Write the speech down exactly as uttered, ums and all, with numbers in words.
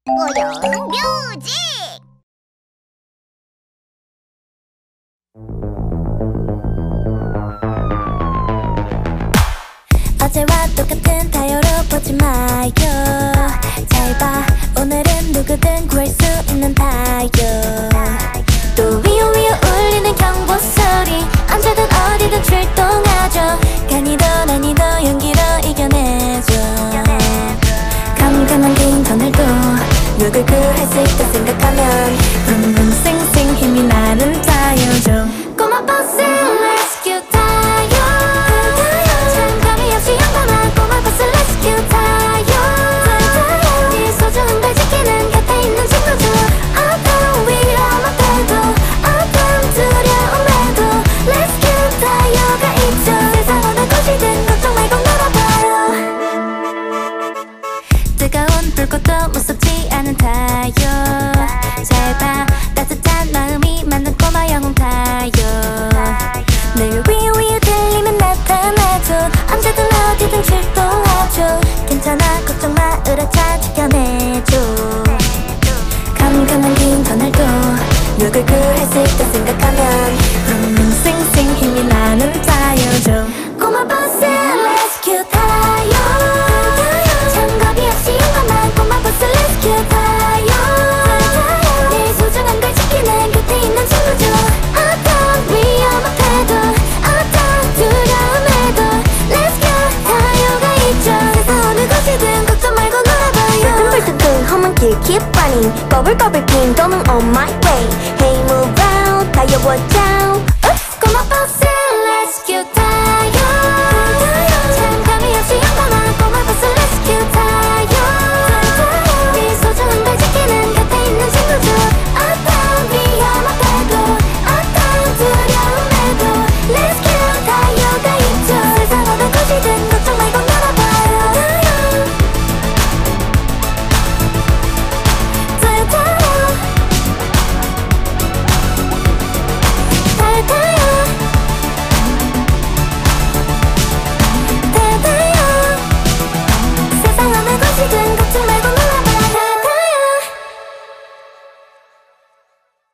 고요 뮤직! 어제와 똑같은 타요로 보지 마요. 잘 봐, 오늘은 누구든 구할 수 있는 타요. 또 위요 위요 울리는 경보 소리, 언제든 어디든 출동하죠. 간이도 난이도 연기로 이겨내죠. 깜깜한 긴 터널도 누굴 구할 수 있다 생각하면 붕붕 쌩쌩 힘이 나는 타요죠. 꼬마 버스 레스큐 타요. 장갑이 없이 영감한 꼬마 버스 레스큐 타요. 네 소중한 걸 지키는 곁에 있는 친구죠. 어떤 위험한 때도 어떤 두려움에도 레스큐 타요가 있죠. 세상 어느 곳이든 걱정 말고 놀아봐요. 뜨거운 불꽃도 무섭지 않은 타요. 잘 봐, 따뜻한 마음이 만든 꼬마 영웅 타요. 늘 위에 위에 들리면 나타나죠. 언제든 어디든 출동하죠. 괜찮아 걱정 마 으라차 지켜내죠. 깜깜한 긴 터널도 누굴 구할 수 있다 생각하면 붕붕 쌩쌩 힘이 나는 타요죠. 꼬마 버스 레스큐 타요. 장갑이 없이 용감한 꼬마 버스 레스큐 타요. 내 소중한 걸 지키는 곁에 있는 친구죠. 어떤 위험한 태도 어떤 두려움에도 레스큐 타요가 있죠. 세상 어느 곳이든 걱정 말고 놀아봐요. 둥글둥글 험한 길 keep running, 버블버블 핑 도는 on my way. Hey move out, 달려보자.